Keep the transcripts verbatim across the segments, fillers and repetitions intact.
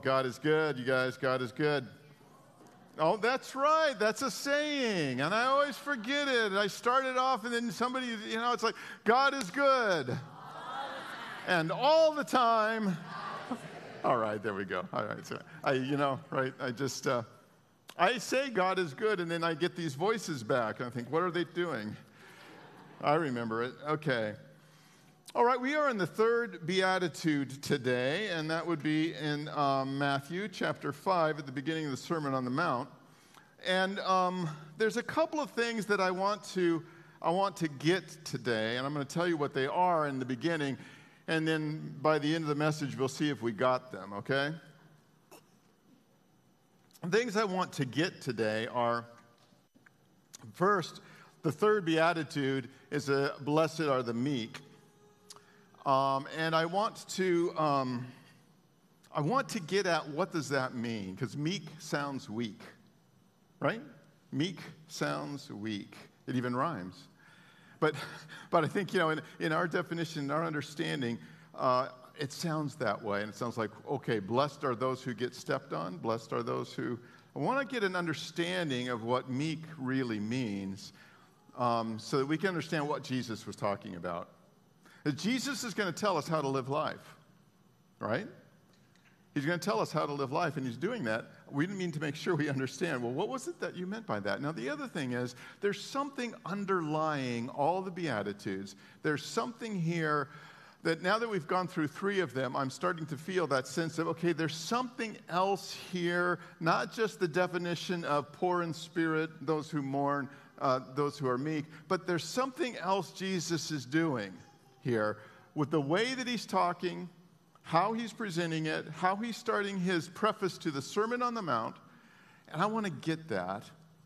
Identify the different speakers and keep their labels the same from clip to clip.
Speaker 1: God is good, you guys. God is good. Oh, that's right. That's a saying. And I always forget it. I started off and then somebody, you know, it's like, God is good. All and all the time. All right, there we go. All right. So I, you know, right. I just, uh, I say God is good and then I get these voices back. And I think, what are they doing? I remember it. Okay. All right, we are in the third beatitude today, and that would be in um, Matthew chapter five at the beginning of the Sermon on the Mount. And um, there's a couple of things that I want to I want to get today, and I'm going to tell you what they are in the beginning, and then by the end of the message, we'll see if we got them, okay? The things I want to get today are, first, the third beatitude is a, blessed are the meek. Um, and I want to, um, I want to get at what does that mean? Because meek sounds weak, right? Meek sounds weak. It even rhymes. But, but I think, you know, in, in our definition, in our understanding, uh, it sounds that way. And it sounds like, okay, blessed are those who get stepped on. Blessed are those who, I want to get an understanding of what meek really means um, so that we can understand what Jesus was talking about. Jesus is going to tell us how to live life, right? He's going to tell us how to live life, and he's doing that. We need to make sure we understand, well, what was it that you meant by that? Now, the other thing is there's something underlying all the Beatitudes. There's something here that now that we've gone through three of them, I'm starting to feel that sense of, okay, there's something else here, not just the definition of poor in spirit, those who mourn, uh, those who are meek, but there's something else Jesus is doing here with the way that he's talking, how he's presenting it, how he's starting his preface to the Sermon on the Mount. And I want to get that.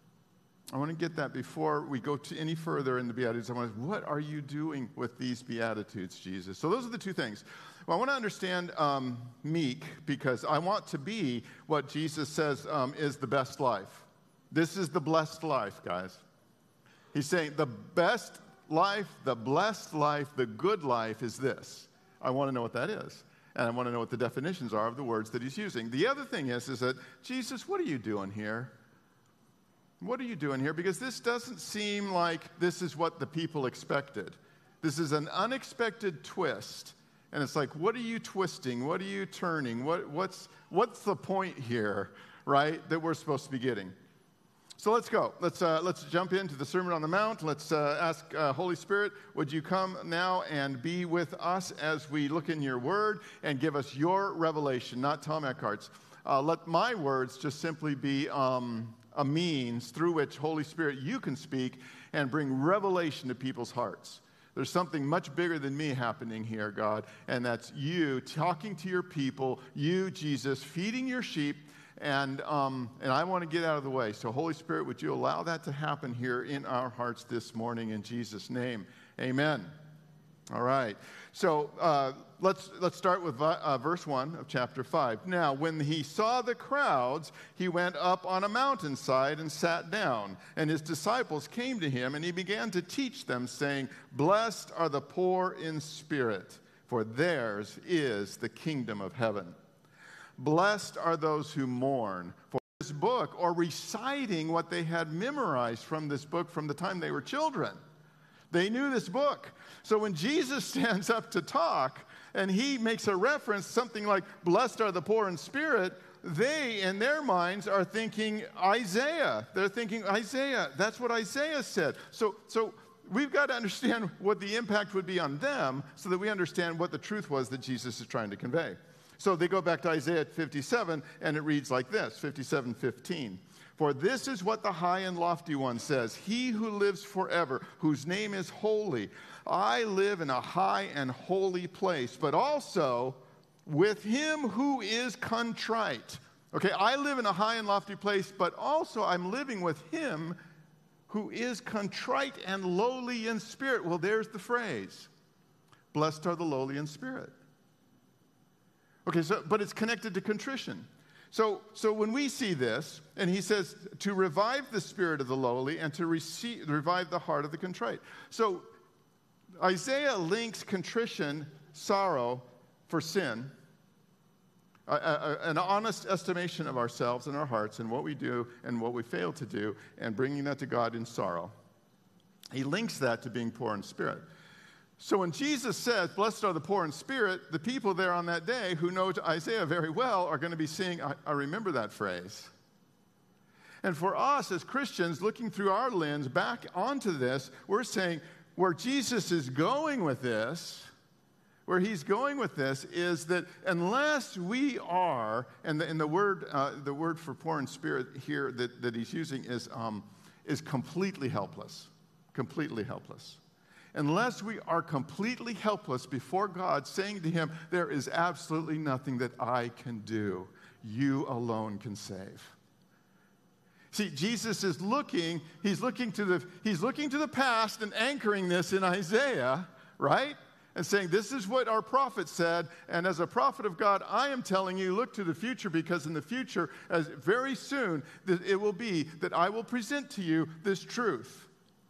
Speaker 1: I want to get that before we go to any further in the Beatitudes. I want to, what are you doing with these Beatitudes, Jesus? So those are the two things. Well, I want to understand um, meek because I want to be what Jesus says um, is the best life. This is the blessed life, guys. He's saying the best life, the blessed life, the good life is this. I want to know what that is. And I want to know what the definitions are of the words that he's using. The other thing is, is that, Jesus, what are you doing here? What are you doing here? Because this doesn't seem like this is what the people expected. This is an unexpected twist. And it's like, what are you twisting? What are you turning? What, what's, what's the point here, right, that we're supposed to be getting? So let's go. Let's uh, let's jump into the Sermon on the Mount. Let's uh, ask uh, Holy Spirit, would you come now and be with us as we look in your word and give us your revelation, not Tom Eckhart's. Uh, let my words just simply be um, a means through which, Holy Spirit, you can speak and bring revelation to people's hearts. There's something much bigger than me happening here, God, and that's you talking to your people, you, Jesus, feeding your sheep. And um, and I want to get out of the way. So, Holy Spirit, would you allow that to happen here in our hearts this morning in Jesus' name? Amen. All right. So uh, let's let's start with uh, verse one of chapter five. Now, when he saw the crowds, he went up on a mountainside and sat down. And his disciples came to him, and he began to teach them, saying, "Blessed are the poor in spirit, for theirs is the kingdom of heaven. Blessed are those who mourn, for this book," or reciting what they had memorized from this book from the time they were children. They knew this book. So when Jesus stands up to talk and he makes a reference, something like, "Blessed are the poor in spirit," they, in their minds, are thinking Isaiah. They're thinking Isaiah. That's what Isaiah said. So, so we've got to understand what the impact would be on them so that we understand what the truth was that Jesus is trying to convey. So they go back to Isaiah fifty-seven, and it reads like this, fifty-seven fifteen. "For this is what the high and lofty one says, he who lives forever, whose name is holy. I live in a high and holy place, but also with him who is contrite." Okay, I live in a high and lofty place, but also I'm living with him who is contrite and lowly in spirit. Well, there's the phrase. Blessed are the lowly in spirit. Okay, so but it's connected to contrition. So, so when we see this, and he says to revive the spirit of the lowly and to receive, revive the heart of the contrite. So Isaiah links contrition, sorrow for sin, a, a, an honest estimation of ourselves and our hearts and what we do and what we fail to do, and bringing that to God in sorrow. He links that to being poor in spirit. So when Jesus says, blessed are the poor in spirit, the people there on that day who know Isaiah very well are going to be seeing, I, I remember that phrase. And for us as Christians, looking through our lens back onto this, we're saying where Jesus is going with this, where he's going with this is that unless we are, and the, and the word uh, the word for poor in spirit here that, that he's using is, um, is completely helpless, completely helpless. Unless we are completely helpless before God, saying to him, there is absolutely nothing that I can do. You alone can save. See, Jesus is looking, he's looking to the, he's looking to the past and anchoring this in Isaiah, right? And saying, this is what our prophet said, and as a prophet of God, I am telling you, look to the future, because in the future, as very soon, it will be that I will present to you this truth.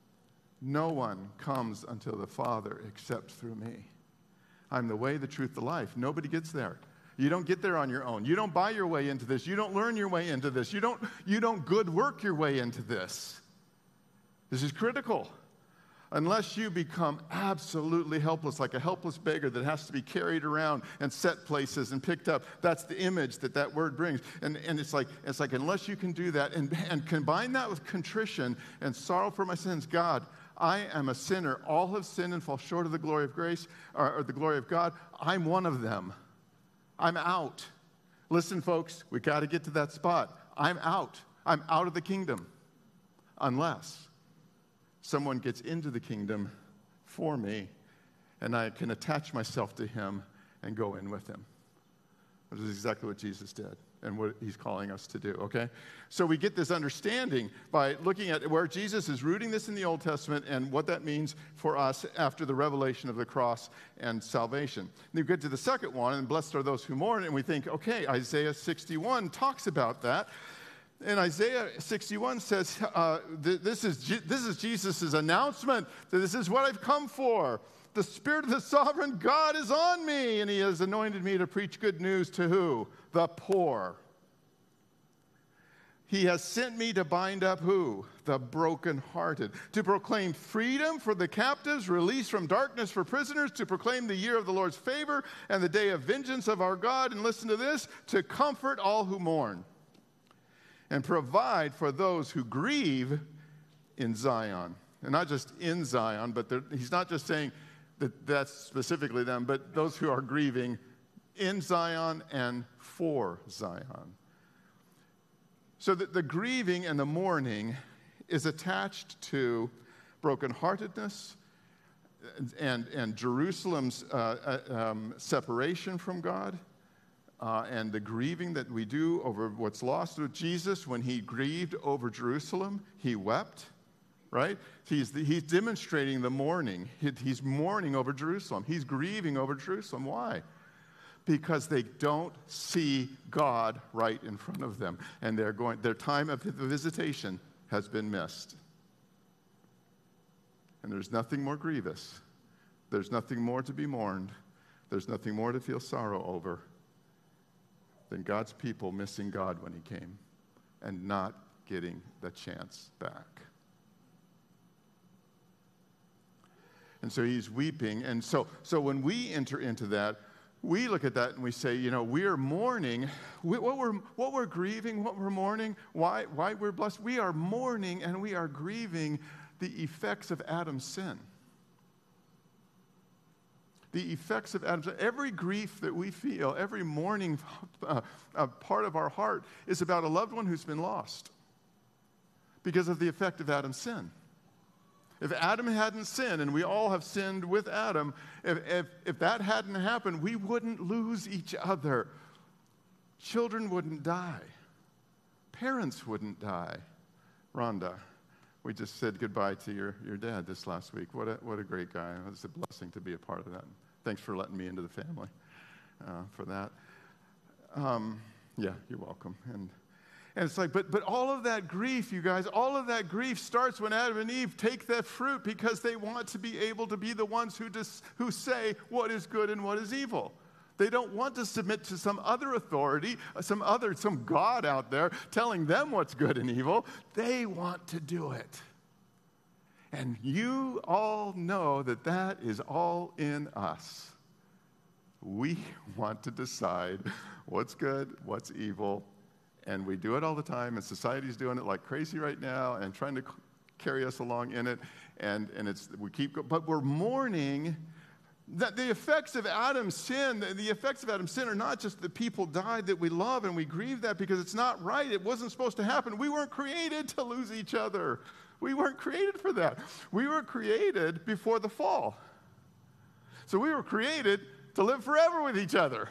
Speaker 1: No one comes unto the Father except through me. I'm the way, the truth, the life. Nobody gets there. You don't get there on your own. You don't buy your way into this. You don't learn your way into this. You don't, you don't good work your way into this. This is critical. Unless you become absolutely helpless, like a helpless beggar that has to be carried around and set places and picked up. That's the image that that word brings. And, and it's like, it's like unless you can do that and, and combine that with contrition and sorrow for my sins, God, I am a sinner. All have sinned and fall short of the glory of grace, or, or the glory of God. I'm one of them. I'm out. Listen, folks, we got to get to that spot. I'm out. I'm out of the kingdom. Unless someone gets into the kingdom for me and I can attach myself to him and go in with him. Which is exactly what Jesus did and what he's calling us to do, okay? So we get this understanding by looking at where Jesus is rooting this in the Old Testament and what that means for us after the revelation of the cross and salvation. Then we get to the second one, and blessed are those who mourn, and we think, okay, Isaiah sixty-one talks about that. And Isaiah sixty-one says, uh, th- this is Je- this is Jesus' announcement that this is what I've come for. The Spirit of the sovereign God is on me, and he has anointed me to preach good news to who? The poor. He has sent me to bind up who? The brokenhearted. To proclaim freedom for the captives, release from darkness for prisoners, to proclaim the year of the Lord's favor and the day of vengeance of our God. And listen to this, to comfort all who mourn and provide for those who grieve in Zion. And not just in Zion, but he's not just saying that that's specifically them, but those who are grieving in Zion and for Zion. So that the grieving and the mourning is attached to brokenheartedness and, and, and Jerusalem's uh, um, separation from God, uh, and the grieving that we do over what's lost. With Jesus, when he grieved over Jerusalem, he wept. Right? He's, the, he's demonstrating the mourning. He, he's mourning over Jerusalem. He's grieving over Jerusalem. Why? Because they don't see God right in front of them. And they're going, their time of visitation has been missed. And there's nothing more grievous. There's nothing more to be mourned. There's nothing more to feel sorrow over than God's people missing God when he came and not getting the chance back. And so he's weeping. And so, so when we enter into that, we look at that and we say, you know, we're mourning. We, what, we're, what we're grieving, what we're mourning, why, why we're blessed. We are mourning and we are grieving the effects of Adam's sin. The effects of Adam's sin. Every grief that we feel, every mourning uh, uh, part of our heart is about a loved one who's been lost because of the effect of Adam's sin. If Adam hadn't sinned, and we all have sinned with Adam, if, if, if that hadn't happened, we wouldn't lose each other. Children wouldn't die. Parents wouldn't die. Rhonda, we just said goodbye to your, your dad this last week. What a, what a great guy. It was a blessing to be a part of that. Thanks for letting me into the family uh, for that. Um, yeah, you're welcome. And And it's like, but but all of that grief, you guys, all of that grief starts when Adam and Eve take that fruit because they want to be able to be the ones who dis, who say what is good and what is evil. They don't want to submit to some other authority, some other, some God out there telling them what's good and evil. They want to do it. And you all know that that is all in us. We want to decide what's good, what's evil, and we do it all the time, and society's doing it like crazy right now and trying to carry us along in it, and, and it's we keep going. But we're mourning that the effects of Adam's sin, the, the effects of Adam's sin are not just that people died that we love, and we grieve that because it's not right. It wasn't supposed to happen. We weren't created to lose each other. We weren't created for that. We were created before the fall. So we were created to live forever with each other.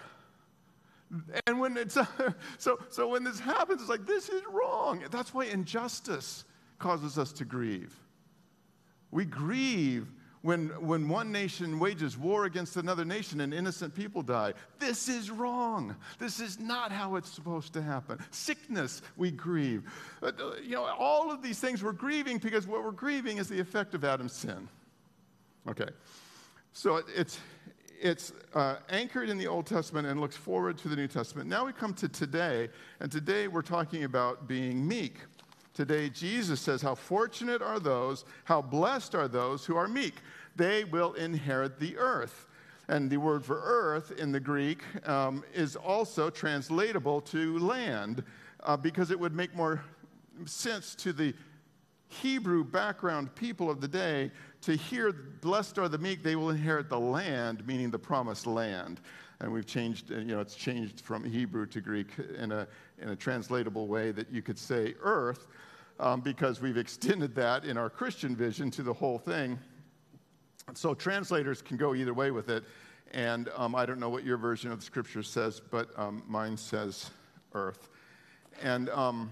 Speaker 1: And when it's so so when this happens, it's like, this is wrong. That's why injustice causes us to grieve. We grieve when when one nation wages war against another nation and innocent people die. This is wrong. This is not how it's supposed to happen. Sickness, we grieve. Uh, you know, all of these things we're grieving because what we're grieving is the effect of Adam's sin. Okay, so it, it's it's uh, anchored in the Old Testament and looks forward to the New Testament. Now we come to today, and today we're talking about being meek. Today, Jesus says, how fortunate are those, how blessed are those who are meek. They will inherit the earth. And the word for earth in the Greek um, is also translatable to land uh, because it would make more sense to the Hebrew background people of the day to hear, blessed are the meek, they will inherit the land, meaning the promised land. And we've changed, you know, it's changed from Hebrew to Greek in a, in a translatable way that you could say earth, um, because we've extended that in our Christian vision to the whole thing. So translators can go either way with it. And um, I don't know what your version of the scripture says, but um, mine says earth. And um,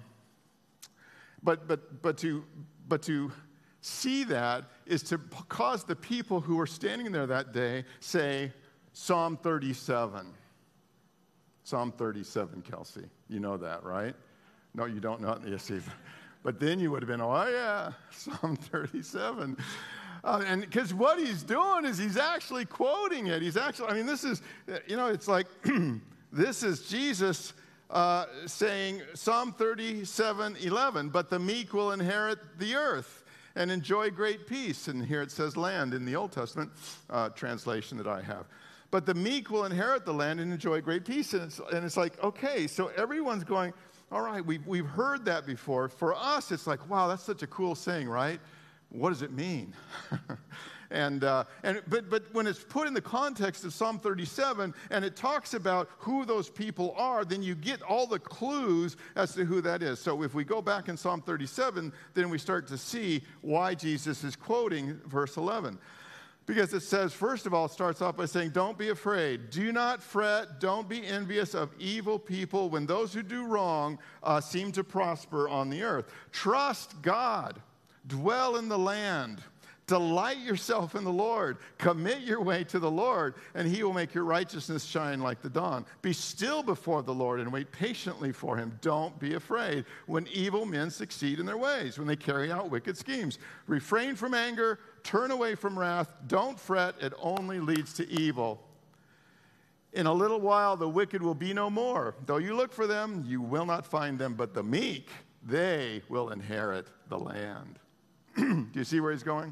Speaker 1: but but but to but to see that is to cause the people who were standing there that day say Psalm thirty-seven. Psalm thirty-seven, Kelsey. You know that, right? No, you don't know it. Yes, but then you would have been, oh yeah, Psalm thirty-seven. Uh, and because what he's doing is he's actually quoting it. He's actually, I mean, this is, you know, it's like, this is Jesus uh, saying Psalm thirty-seven eleven, but the meek will inherit the earth and enjoy great peace. And here it says land in the Old Testament uh, translation that I have. But the meek will inherit the land and enjoy great peace. And it's, and it's like, okay, so everyone's going, all right, we've, we've heard that before. For us, it's like, wow, that's such a cool saying, right? What does it mean? and uh, and but but when it's put in the context of Psalm thirty-seven and it talks about who those people are, then you get all the clues as to who that is. So if we go back in Psalm thirty-seven, then we start to see why Jesus is quoting verse eleven. Because it says, first of all, it starts off by saying, don't be afraid. Do not fret. Don't be envious of evil people when those who do wrong uh, seem to prosper on the earth. Trust God. Dwell in the land. Delight yourself in the Lord. Commit your way to the Lord, and he will make your righteousness shine like the dawn. Be still before the Lord and wait patiently for him. Don't be afraid when evil men succeed in their ways, when they carry out wicked schemes. Refrain from anger. Turn away from wrath. Don't fret. It only leads to evil. In a little while, the wicked will be no more. Though you look for them, you will not find them. But the meek, they will inherit the land. Do you see where he's going?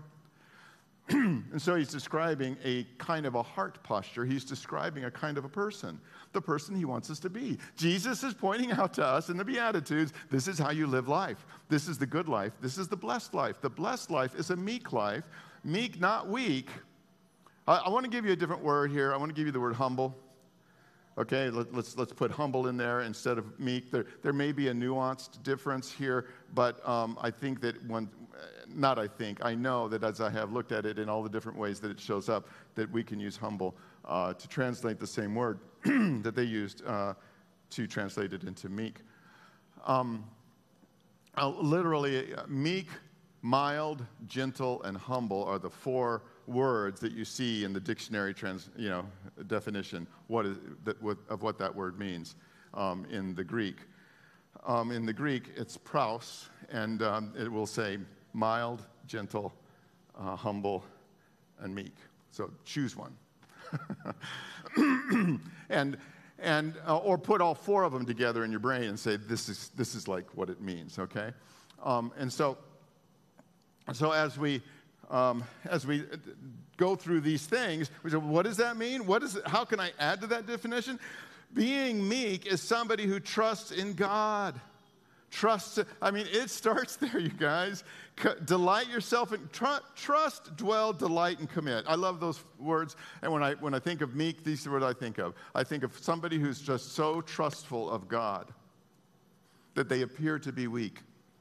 Speaker 1: And so he's describing a kind of a heart posture. He's describing a kind of a person, the person he wants us to be. Jesus is pointing out to us in the Beatitudes, this is how you live life. This is the good life. This is the blessed life. The blessed life is a meek life. Meek, not weak. I, I want to give you a different word here. I want to give you the word humble. Okay, let, let's let's put humble in there instead of meek. There there may be a nuanced difference here, but um, I think that when, not I think, I know that as I have looked at it in all the different ways that it shows up, that we can use humble uh, to translate the same word that they used uh, to translate it into meek. Um, uh, literally, uh, meek, mild, gentle, and humble are the four words that you see in the dictionary trans, you know, definition what is that, what, of what that word means um, in the Greek. Um, in the Greek, it's praus, and um, it will say mild, gentle, uh, humble, and meek. So choose one. and and uh, or put all four of them together in your brain and say, this is this is like what it means, okay? Um, and so, so as we um, as we go through these things, we say, what does that mean? What is it? How can I add to that definition? Being meek is somebody who trusts in God. Trust, I mean, it starts there, you guys. C- delight yourself in, tr- trust, dwell, delight, and commit. I love those words. And when I, when I think of meek, these are what I think of. I think of somebody who's just so trustful of God that they appear to be weak.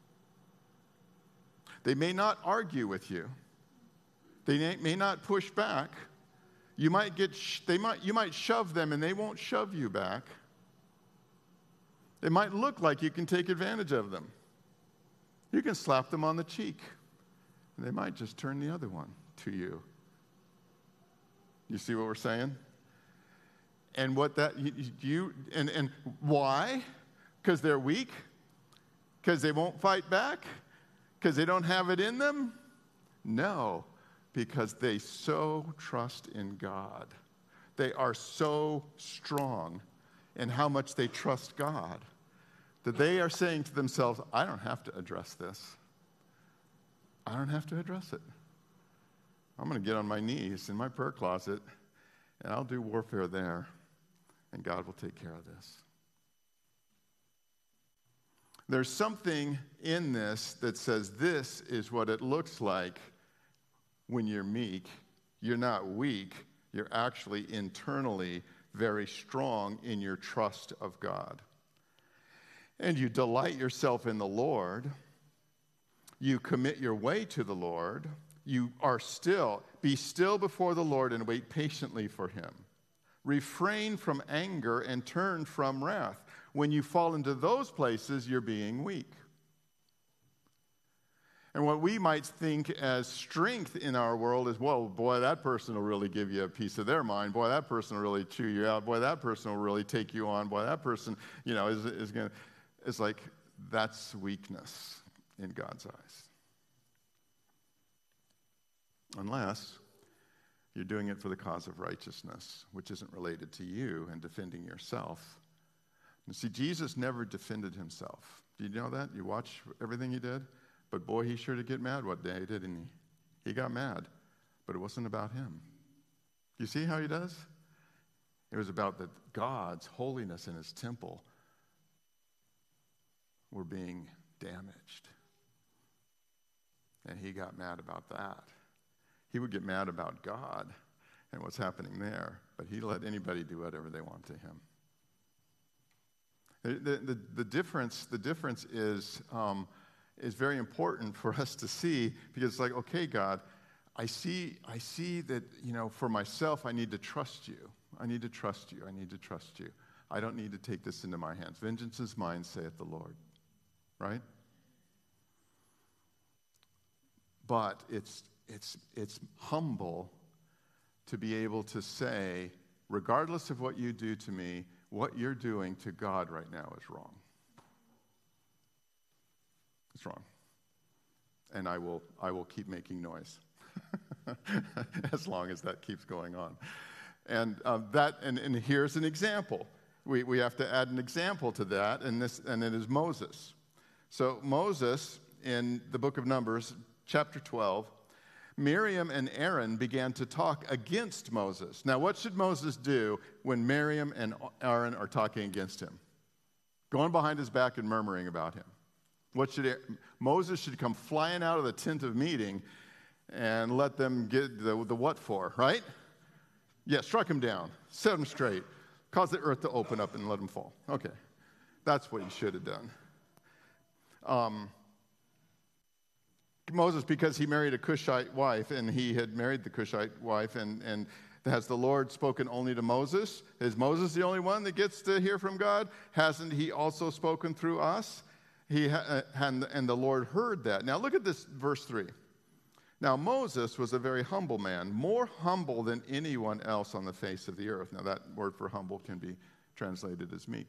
Speaker 1: They may not argue with you. They may, may not push back. You might get, sh- they might, you might shove them and they won't shove you back. It might look like you can take advantage of them. You can slap them on the cheek, and they might just turn the other one to you. You see what we're saying? And what that, you, you and, and why? Because they're weak? Because they won't fight back? Because they don't have it in them? No, because they so trust in God. They are so strong in how much they trust God, that they are saying to themselves, I don't have to address this. I don't have to address it. I'm going to get on my knees in my prayer closet, and I'll do warfare there, and God will take care of this. There's something in this that says this is what it looks like when you're meek. You're not weak. You're actually internally very strong in your trust of God. And you delight yourself in the Lord. You commit your way to the Lord. You are still, be still before the Lord and wait patiently for him. Refrain from anger and turn from wrath. When you fall into those places, you're being weak. And what we might think as strength in our world is, well, boy, that person will really give you a piece of their mind. Boy, that person will really chew you out. Boy, that person will really take you on. Boy, that person, you know, is, is going to, it's like, that's weakness in God's eyes. Unless you're doing it for the cause of righteousness, which isn't related to you and defending yourself. You see, Jesus never defended himself. Do you know that? You watch everything he did? But boy, he sure did get mad one day, didn't he? He got mad, but it wasn't about him. You see how he does? It was about that God's holiness in his temple were being damaged. And he got mad about that. He would get mad about God and what's happening there, but he let anybody do whatever they want to him. The, the, the difference, the difference is, um, is very important for us to see, because it's like, okay, God, I see, I see that, you know, for myself, I need to trust you. I need to trust you. I need to trust you. I don't need to take this into my hands. Vengeance is mine, saith the Lord. Right? But it's it's it's humble to be able to say, regardless of what you do to me, what you're doing to God right now is wrong. It's wrong. And I will I will keep making noise as long as that keeps going on. And uh, that and, and here's an example. We we have to add an example to that, and this and it is Moses. So Moses, in the book of Numbers, chapter twelve, Miriam and Aaron began to talk against Moses. Now, what should Moses do when Miriam and Aaron are talking against him? Going behind his back and murmuring about him. What should Moses should come flying out of the tent of meeting and let them get the, the what for, right? Yeah, struck him down, set him straight, cause the earth to open up and let him fall. Okay, that's what he should have done. Um, Moses, because he married a Cushite wife, and he had married the Cushite wife, and, and has the Lord spoken only to Moses? Is Moses the only one that gets to hear from God? Hasn't he also spoken through us? He ha- and, and the Lord heard that. Now look at this, verse three. Now Moses was a very humble man, more humble than anyone else on the face of the earth. Now that word for humble can be translated as meek.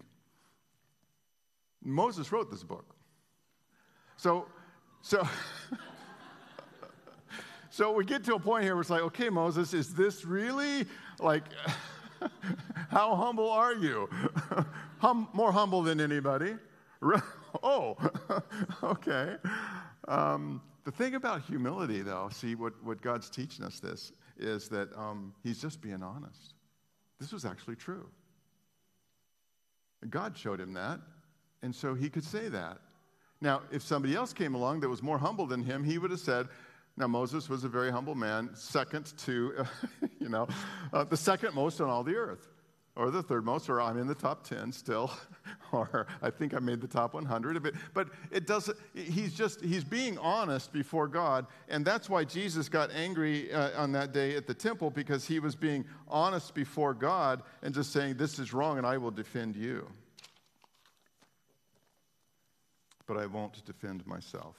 Speaker 1: Moses wrote this book. So, so, So we get to a point here where it's like, okay, Moses, is this really, like, how humble are you? hum, more humble than anybody. Oh, okay. Um, the thing about humility, though, see, what, what God's teaching us this, is that um, he's just being honest. This was actually true. God showed him that, and so he could say that. Now, if somebody else came along that was more humble than him, he would have said, now Moses was a very humble man, second to, uh, you know, uh, the second most on all the earth, or the third most, or I'm in the top ten still, or I think I made the top one hundred of it. But it doesn't, he's just, he's being honest before God, and that's why Jesus got angry uh, on that day at the temple, because he was being honest before God and just saying, this is wrong and I will defend you. But I won't defend myself.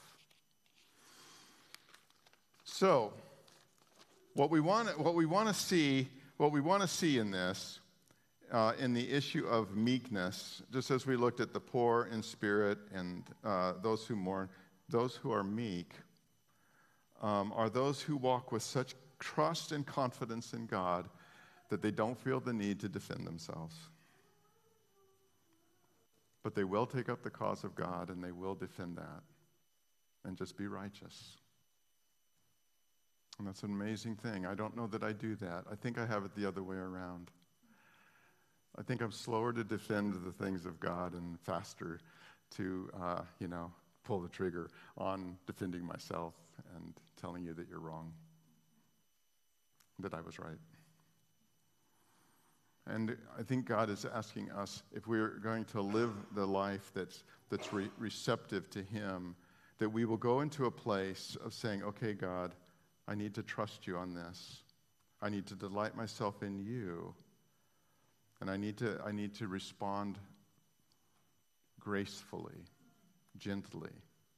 Speaker 1: So, what we want, what we want to see, what we want to see in this, uh, in the issue of meekness, just as we looked at the poor in spirit and uh, those who mourn, those who are meek um, are those who walk with such trust and confidence in God that they don't feel the need to defend themselves. But they will take up the cause of God, and they will defend that and just be righteous. And that's an amazing thing. I don't know that I do that. I think I have it the other way around. I think I'm slower to defend the things of God and faster to, uh, you know, pull the trigger on defending myself and telling you that you're wrong, that I was right. And I think God is asking us, if we're going to live the life that's that's re- receptive to him, that we will go into a place of saying, okay, God, I need to trust you on this. I need to delight myself in you. And I need to I need to respond gracefully, gently.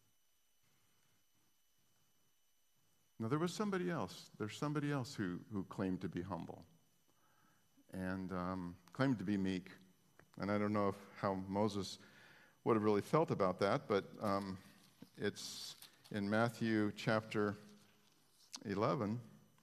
Speaker 1: Now, there was somebody else. There's somebody else who, who claimed to be humble and um, claimed to be meek. And I don't know if, how Moses would have really felt about that, but um, it's in Matthew chapter eleven,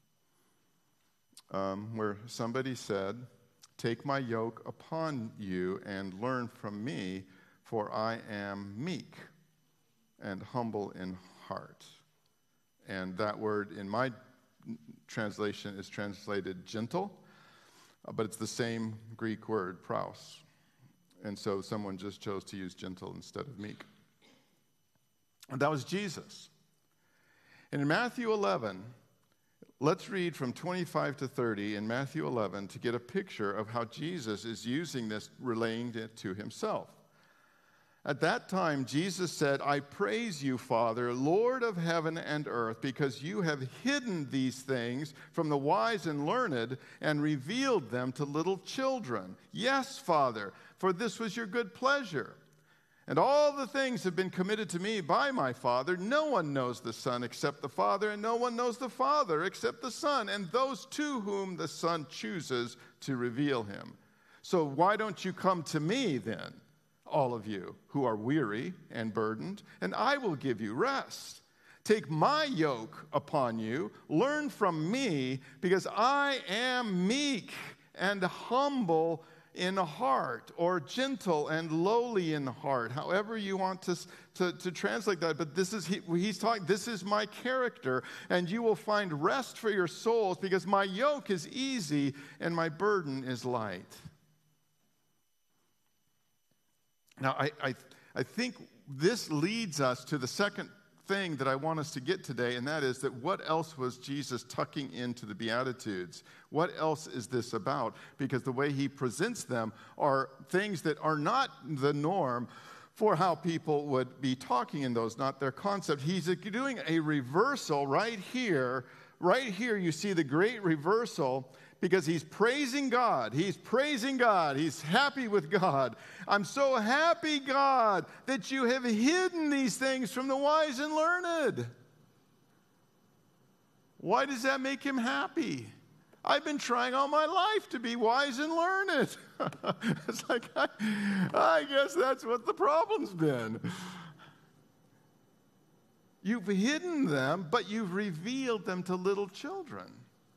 Speaker 1: um, where somebody said, take my yoke upon you and learn from me, for I am meek and humble in heart. And that word in my translation is translated gentle, but it's the same Greek word, praus. And so someone just chose to use gentle instead of meek. And that was Jesus. And in Matthew eleven, let's read from twenty-five to thirty in Matthew eleven to get a picture of how Jesus is using this, relaying it to himself. At that time, Jesus said, I praise you, Father, Lord of heaven and earth, because you have hidden these things from the wise and learned and revealed them to little children. Yes, Father, for this was your good pleasure. And all the things have been committed to me by my Father. No one knows the Son except the Father, and no one knows the Father except the Son, and those to whom the Son chooses to reveal him. So why don't you come to me then, all of you who are weary and burdened, and I will give you rest. Take my yoke upon you, learn from me, because I am meek and humble in heart, or gentle and lowly in heart, however you want to, to, to translate that. But this is, he, he's talking, this is my character, and you will find rest for your souls, because my yoke is easy and my burden is light. Now, I, I, I think this leads us to the second thing that I want us to get today, and that is that what else was Jesus tucking into the Beatitudes? What else is this about? Because the way he presents them are things that are not the norm for how people would be talking in those, not their concept. He's doing a reversal right here. Right here you see the great reversal, because he's praising God. He's praising God. He's happy with God. I'm so happy, God, that you have hidden these things from the wise and learned. Why does that make him happy? I've been trying all my life to be wise and learned. It's like, I, I guess that's what the problem's been. You've hidden them, but you've revealed them to little children.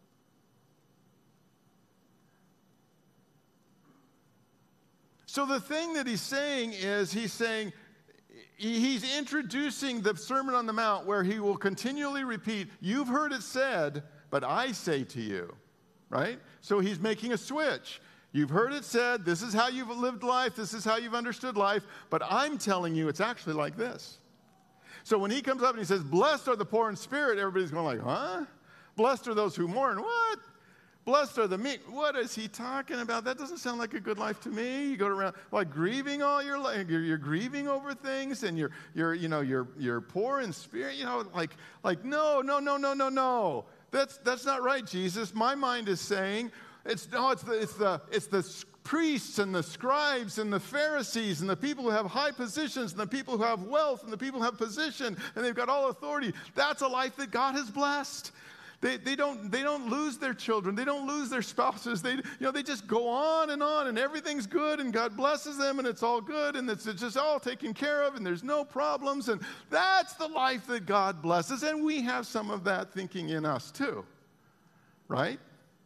Speaker 1: So the thing that he's saying is, he's saying, he's introducing the Sermon on the Mount where he will continually repeat, you've heard it said, but I say to you, right? So he's making a switch. You've heard it said, this is how you've lived life, this is how you've understood life, but I'm telling you it's actually like this. So when he comes up and he says, blessed are the poor in spirit, everybody's going like, huh? Blessed are those who mourn. What? Blessed are the meek. What is he talking about? That doesn't sound like a good life to me. You go around like grieving all your life. You're, you're grieving over things, and you're, you're, you know, you're, you're poor in spirit. You know, like, like no, no, no, no, no, no. That's that's not right, Jesus. My mind is saying it's no. It's the it's the it's the priests and the scribes and the Pharisees and the people who have high positions and the people who have wealth and the people who have position and they've got all authority. That's a life that God has blessed. They, they don't they don't lose their children. They don't lose their spouses. They you know they just go on and on and everything's good and God blesses them and it's all good and it's, it's just all taken care of and there's no problems and that's the life that God blesses, and we have some of that thinking in us too, right?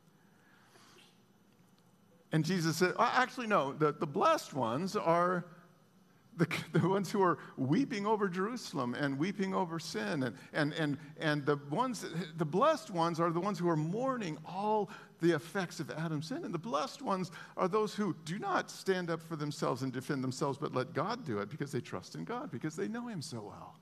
Speaker 1: And Jesus said, actually no, the, the blessed ones are The, the ones who are weeping over Jerusalem and weeping over sin. And, and, and, and the ones, the blessed ones are the ones who are mourning all the effects of Adam's sin. And the blessed ones are those who do not stand up for themselves and defend themselves, but let God do it because they trust in God, because they know him so well.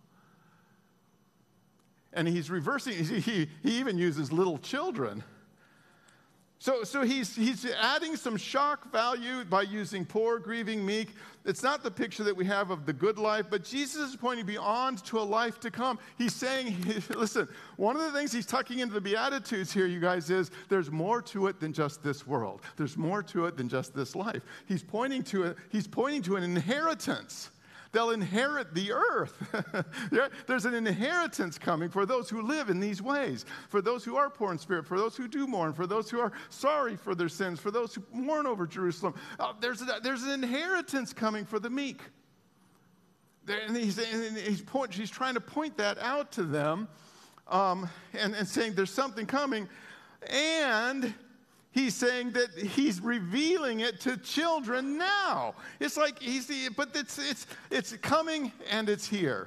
Speaker 1: And he's reversing, he, he, he even uses little children. So, so he's, he's adding some shock value by using poor, grieving, meek. It's not the picture that we have of the good life, but Jesus is pointing beyond to a life to come. He's saying, listen, one of the things he's tucking into the Beatitudes here, you guys, is there's more to it than just this world. There's more to it than just this life. He's pointing to a, he's pointing to an inheritance. They'll inherit the earth. There's an inheritance coming for those who live in these ways, for those who are poor in spirit, for those who do mourn, for those who are sorry for their sins, for those who mourn over Jerusalem. Uh, there's, a, there's an inheritance coming for the meek. There, and he's, and he's, point, he's trying to point that out to them um, and, and saying there's something coming. And he's saying that he's revealing it to children now. It's like he's, but it's it's it's coming and it's here.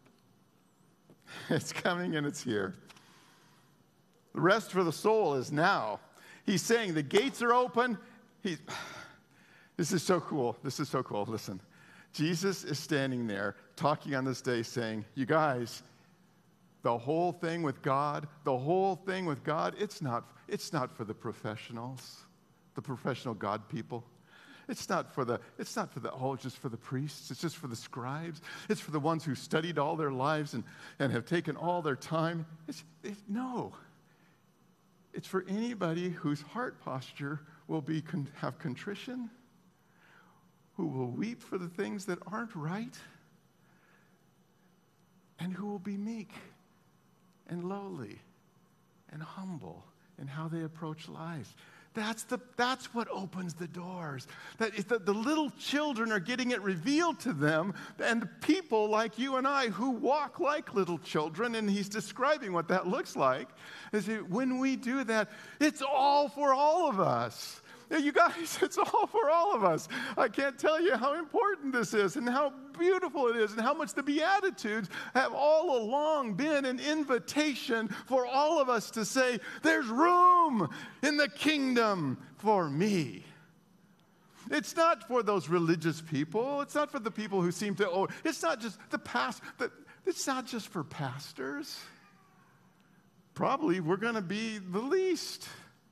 Speaker 1: It's coming and it's here. The rest for the soul is now. He's saying the gates are open. He, this is so cool. This is so cool. Listen, Jesus is standing there talking on this day saying, you guys, the whole thing with God, the whole thing with God, it's not, it's not for the professionals, the professional God people. It's not for the, it's not for the, oh, just for the priests. It's just for the scribes. It's for the ones who studied all their lives and, and have taken all their time. It's, it, no. It's for anybody whose heart posture will be con- have contrition, who will weep for the things that aren't right, and who will be meek and lowly and humble in how they approach life. That's the that's what opens the doors. That if the, the little children are getting it revealed to them, and the people like you and I who walk like little children, and he's describing what that looks like, is that when we do that, it's all for all of us. You guys, it's all for all of us. I can't tell you how important this is and how beautiful it is and how much the Beatitudes have all along been an invitation for all of us to say, there's room in the kingdom for me. It's not for those religious people. It's not for the people who seem to, oh, it's not just the past, the, it's not just for pastors. Probably we're going to be the least.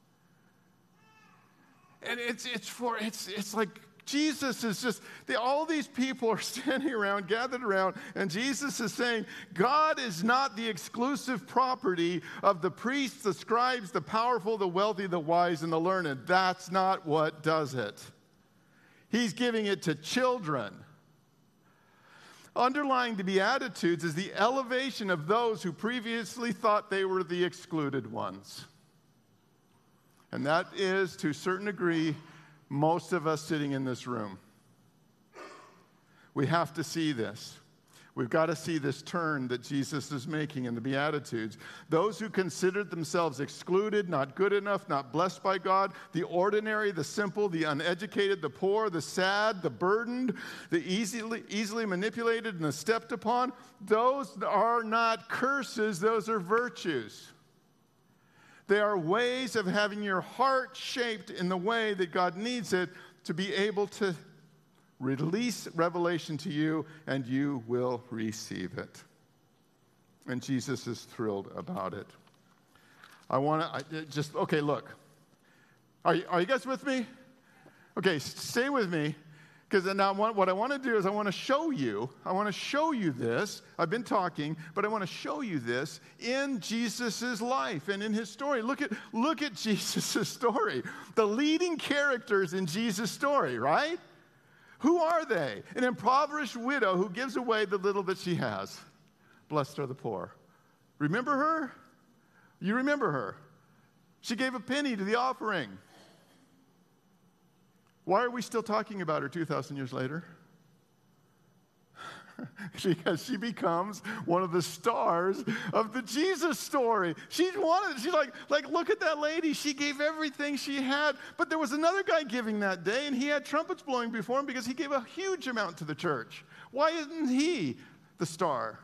Speaker 1: And it's it's for it's it's like Jesus is just they, all these people are standing around, gathered around, and Jesus is saying, God is not the exclusive property of the priests, the scribes, the powerful, the wealthy, the wise, and the learned. That's not what does it. He's giving it to children. Underlying the Beatitudes is the elevation of those who previously thought they were the excluded ones. And that is, to a certain degree, most of us sitting in this room. We have to see this. We've got to see this turn that Jesus is making in the Beatitudes. Those who considered themselves excluded, not good enough, not blessed by God, the ordinary, the simple, the uneducated, the poor, the sad, the burdened, the easily, easily manipulated and the stepped upon, those are not curses, those are virtues. They are ways of having your heart shaped in the way that God needs it to be able to release revelation to you, and you will receive it. And Jesus is thrilled about it. I want to just, okay, look. Are you, are you guys with me? Okay, stay with me, because now what I want to do is I want to show you, I want to show you this. I've been talking, but I want to show you this in Jesus' life and in his story. Look at, look at Jesus' story. The leading characters in Jesus' story, right? Who are they? An impoverished widow who gives away the little that she has. Blessed are the poor. Remember her? You remember her. She gave a penny to the offering. Why are we still talking about her two thousand years later? Because she becomes one of the stars of the Jesus story. She's wanted, she's like, like, look at that lady. She gave everything she had. But there was another guy giving that day, and he had trumpets blowing before him because he gave a huge amount to the church. Why isn't he the star?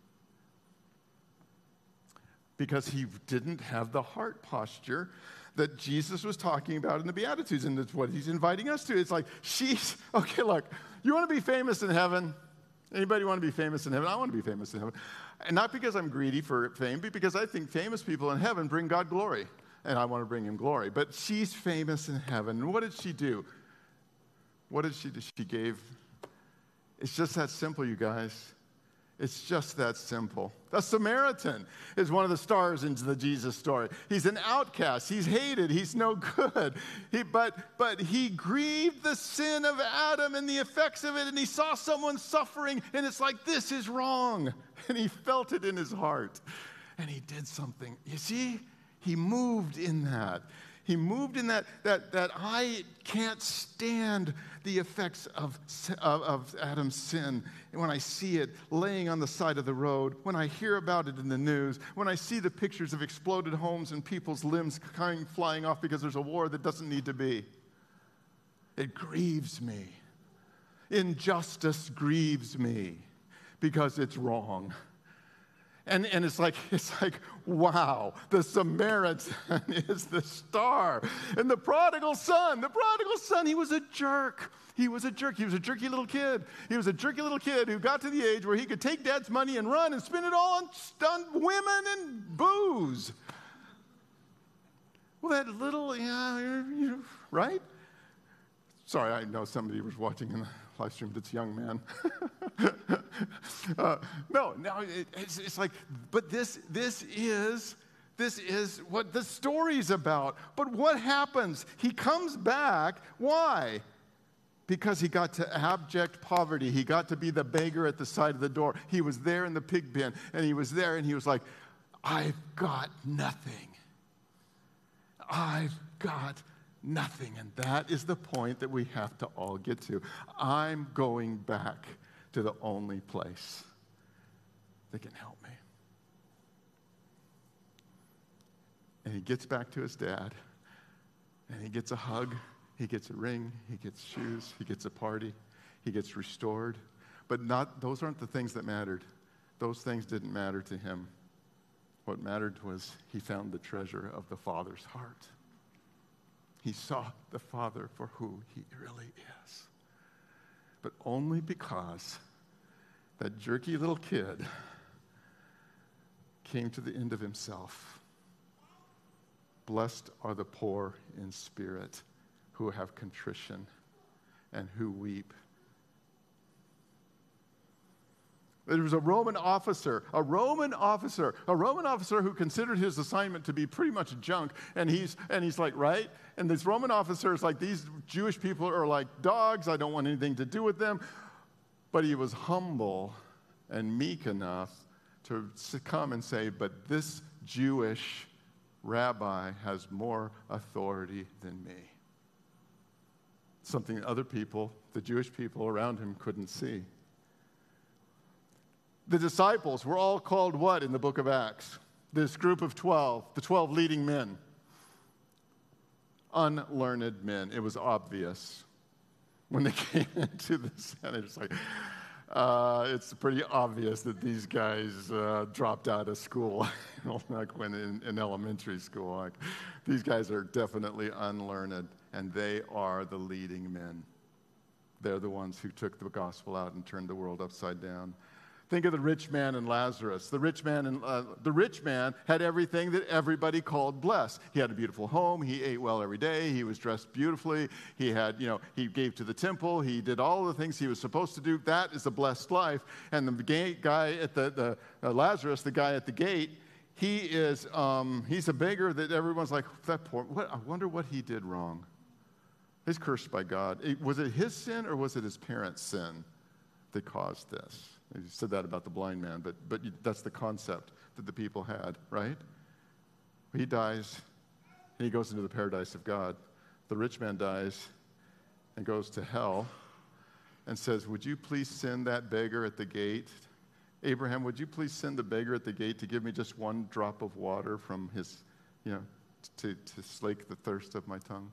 Speaker 1: Because he didn't have the heart posture that Jesus was talking about in the Beatitudes, and that's what he's inviting us to. It's like, she's, okay, look, you want to be famous in heaven? Anybody want to be famous in heaven? I want to be famous in heaven. And not because I'm greedy for fame, but because I think famous people in heaven bring God glory. And I want to bring him glory. But she's famous in heaven. And what did she do? What did she do? She gave. It's just that simple, you guys. It's just that simple. The Samaritan is one of the stars in the Jesus story. He's an outcast. He's hated. He's no good. He, but, but he grieved the sin of Adam and the effects of it, and he saw someone suffering, and it's like, this is wrong. And he felt it in his heart, and he did something. You see, he moved in that. He moved in that, that, that I can't stand the effects of, of, of Adam's sin. And when I see it laying on the side of the road, when I hear about it in the news, when I see the pictures of exploded homes and people's limbs coming flying off because there's a war that doesn't need to be, it grieves me. Injustice grieves me because it's wrong. And, and it's like, it's like, wow, the Samaritan is the star. And the prodigal son, the prodigal son, he was a jerk. He was a jerk. He was a jerky little kid. He was a jerky little kid who got to the age where he could take dad's money and run and spend it all on stunned women and booze. Well, that little, yeah, right? Sorry, I know somebody was watching in the live stream that's a young man. uh, no, no, it, it's, it's like, but this, this is, this is what the story's about. But what happens? He comes back. Why? Because he got to abject poverty. He got to be the beggar at the side of the door. He was there in the pig pen, and he was there, and he was like, I've got nothing. I've got nothing. And that is the point that we have to all get to. I'm going back to the only place that can help me. And he gets back to his dad, and he gets a hug, he gets a ring, he gets shoes, he gets a party, he gets restored. But not those aren't the things that mattered. Those things didn't matter to him. What mattered was he found the treasure of the Father's heart. He saw the Father for who he really is. But only because that jerky little kid came to the end of himself. Blessed are the poor in spirit, who have contrition and who weep. There was a Roman officer, a Roman officer, a Roman officer who considered his assignment to be pretty much junk, and he's and he's like, right? And this Roman officer is like, these Jewish people are like dogs, I don't want anything to do with them. But he was humble and meek enough to come and say, but this Jewish rabbi has more authority than me. Something other people, the Jewish people around him, couldn't see. The disciples were all called what in the book of Acts? This group of twelve, the twelve leading men. Unlearned men. It was obvious. When they came into the center, it's like, uh, it's pretty obvious that these guys uh, dropped out of school, like when in, in elementary school. Like, these guys are definitely unlearned, and they are the leading men. They're the ones who took the gospel out and turned the world upside down. Think of the rich man and Lazarus. The rich man and uh, the rich man had everything that everybody called blessed. He had a beautiful home. He ate well every day. He was dressed beautifully. He had, you know, he gave to the temple. He did all the things he was supposed to do. That is a blessed life. And the gate guy at the, the uh, Lazarus, the guy at the gate, he is um, he's a beggar that everyone's like, that poor. What? I wonder what he did wrong. He's cursed by God. It, was it his sin or was it his parents' sin that caused this? You said that about the blind man, but but you, that's the concept that the people had, right? He dies, and he goes into the paradise of God. The rich man dies and goes to hell and says, would you please send that beggar at the gate? Abraham, would you please send the beggar at the gate to give me just one drop of water from his, you know, to, to slake the thirst of my tongue?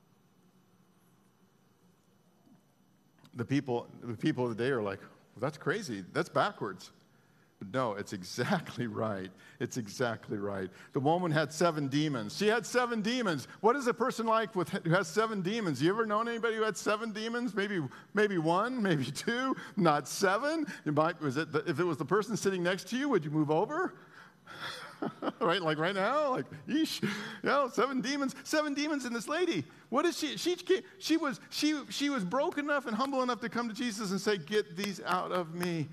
Speaker 1: The people, the people of the day are like, well, that's crazy. That's backwards. But no, it's exactly right. It's exactly right. The woman had seven demons. She had seven demons. What is a person like with, who has seven demons? You ever known anybody who had seven demons? Maybe, maybe one, maybe two, not seven. You might, was it the, if it was the person sitting next to you, would you move over? Right, like right now, like, yeesh, you know, seven demons, seven demons in this lady. What is she? She she was she she was broken enough and humble enough to come to Jesus and say, "Get these out of me."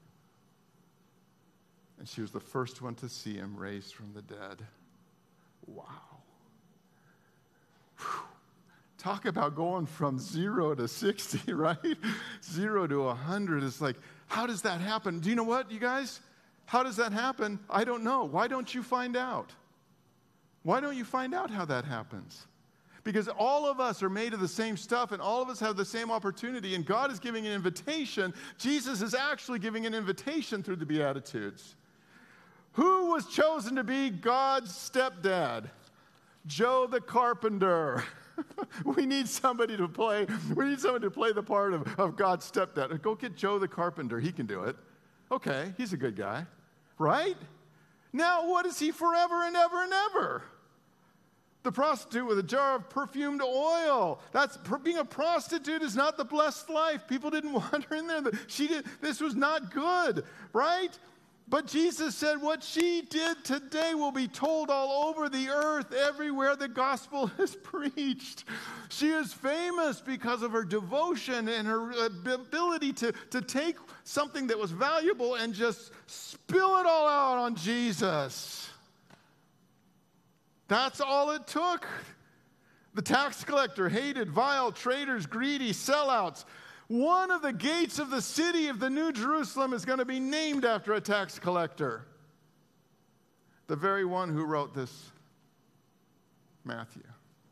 Speaker 1: And she was the first one to see him raised from the dead. Wow. Whew. Talk about going from zero to sixty, right? Zero to a hundred is like, how does that happen? Do you know what, you guys? How does that happen? I don't know. Why don't you find out? Why don't you find out how that happens? Because all of us are made of the same stuff, and all of us have the same opportunity, and God is giving an invitation. Jesus is actually giving an invitation through the Beatitudes. Who was chosen to be God's stepdad? Joe the carpenter. We need somebody to play, we need somebody to play the part of, of God's stepdad. Go get Joe the carpenter. He can do it. Okay, he's a good guy, right? Now, what is he forever and ever and ever? The prostitute with a jar of perfumed oil. That's being a prostitute is not the blessed life. People didn't want her in there. She did. This was not good, right? But Jesus said what she did today will be told all over the earth, everywhere the gospel is preached. She is famous because of her devotion and her ability to, to take something that was valuable and just spill it all out on Jesus. That's all it took. The tax collector, hated, vile, traitors, greedy, sellouts. One of the gates of the city of the New Jerusalem is going to be named after a tax collector. The very one who wrote this, Matthew.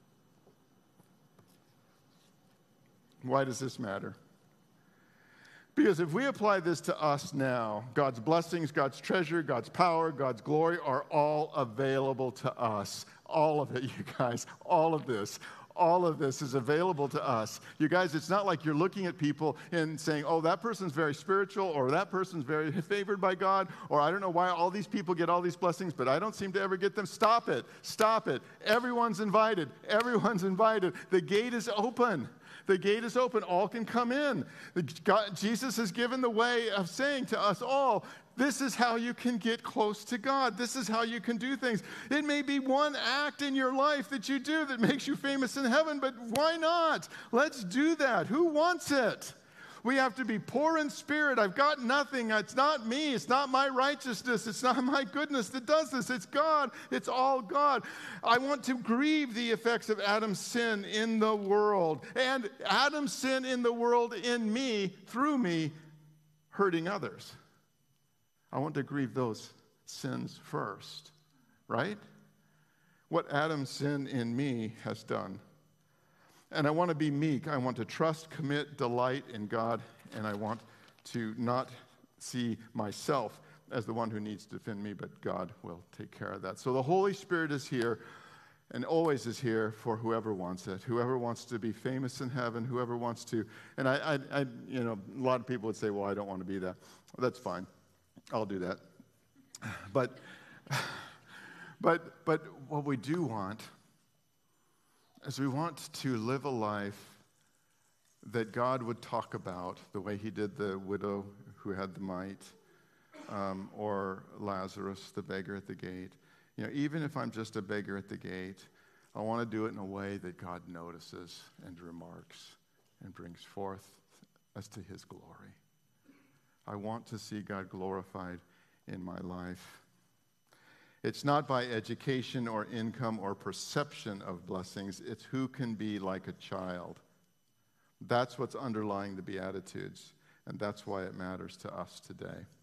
Speaker 1: Why does this matter? Because if we apply this to us now, God's blessings, God's treasure, God's power, God's glory are all available to us. All of it, you guys, all of this. All of this is available to us. You guys, it's not like you're looking at people and saying, oh, that person's very spiritual, or that person's very favored by God, or I don't know why all these people get all these blessings, but I don't seem to ever get them. Stop it. Stop it. Everyone's invited. Everyone's invited. The gate is open. The gate is open. All can come in. God, Jesus has given the way of saying to us all, this is how you can get close to God. This is how you can do things. It may be one act in your life that you do that makes you famous in heaven, but why not? Let's do that. Who wants it? We have to be poor in spirit. I've got nothing. It's not me. It's not my righteousness. It's not my goodness that does this. It's God. It's all God. I want to grieve the effects of Adam's sin in the world, and Adam's sin in the world in me, through me, hurting others. I want to grieve those sins first, right? What Adam's sin in me has done. And I want to be meek. I want to trust, commit, delight in God, and I want to not see myself as the one who needs to defend me, but God will take care of that. So the Holy Spirit is here and always is here for whoever wants it, whoever wants to be famous in heaven, whoever wants to. And I, I, I you know, a lot of people would say, well, I don't want to be that. Well, that's fine. I'll do that. But, but, but what we do want is we want to live a life that God would talk about the way he did the widow who had the mite, um, or Lazarus, the beggar at the gate. You know, even if I'm just a beggar at the gate, I want to do it in a way that God notices and remarks and brings forth as to his glory. I want to see God glorified in my life. It's not by education or income or perception of blessings. It's who can be like a child. That's what's underlying the Beatitudes, and that's why it matters to us today.